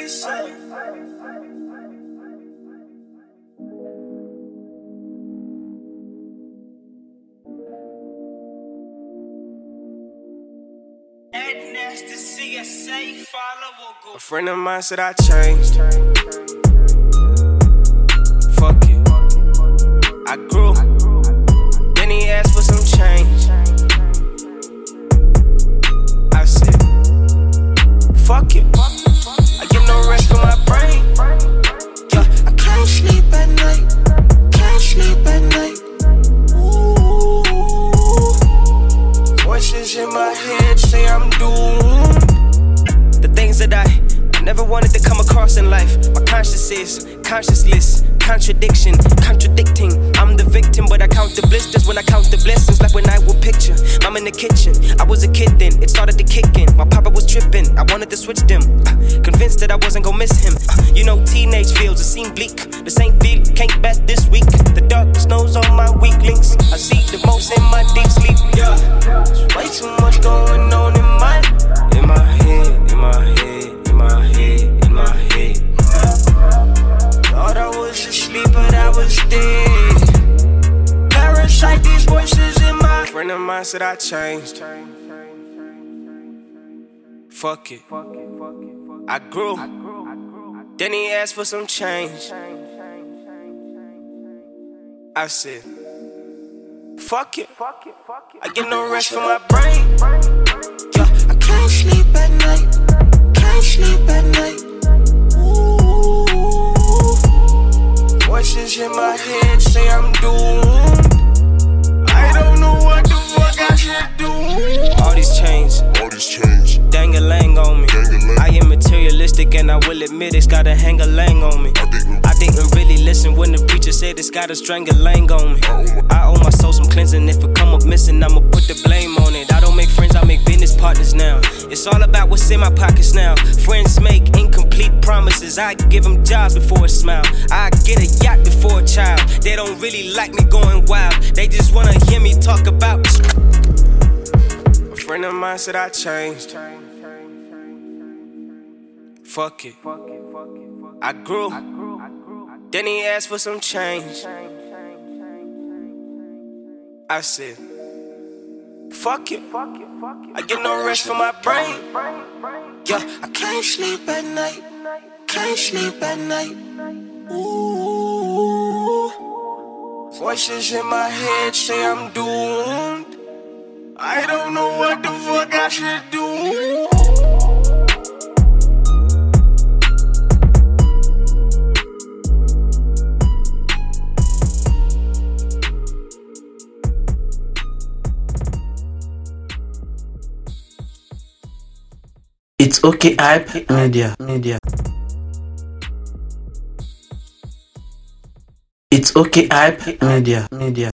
A friend of mine said I changed. Fuck it, I grew. Then he asked for some change. I said, fuck it, I get no rest for my brain. Yeah, I can't sleep at night. Can't sleep at night. Ooh. Voices in my head say I'm doomed. The things that I never wanted to come across in life. My conscience is conscienceless, contradiction, contradicting. I'm the victim, but I count the blisters when I count the blessings. Like when I would picture Mom in the kitchen. I was a kid then, it started to kick in. My papa was tripping, I wanted to switch them. Convinced that I wasn't gonna miss him. You know, teenage feels, it seemed bleak. The same feel, can't bet this week. The darkness knows all my weak links. I see the most in my deep sleep. Yeah, there's way too much going on in my head, in my head, in my head, in my head. Thought I was asleep, but I was dead. Parasite, these voices in my. A friend of mine said I changed. Fuck it, I grew. Then he asked for some change. I said, fuck it, I get no rest for my brain. Yeah, I can't sleep at night. Can't sleep at night. Ooh. Voices in my head say I'm doomed. I don't know what the fuck I should do. All these chains, dang-a-lang on me. I am materialistic and I will admit it's gotta hang a lang on me. I didn't really listen when the preacher said it's gotta strangle lang on me. I owe my soul some cleansing. If it come up missing, I'ma put the blame on it. I don't make friends, I make business partners now. It's all about what's in my pockets now. Friends make incomplete promises. I give them jobs before a smile. I get a yacht before a child. They don't really like me going wild. They just wanna hear me talk about. A friend of mine said I changed. Fuck it, I grew. Then he asked for some change. I said, fuck it, I get no rest for my brain. Yeah, I can't sleep at night. Can't sleep at night. Ooh. Voices in my head say I'm doomed. I don't know what the fuck I should do. It's okay, hype media. It's okay, hype media.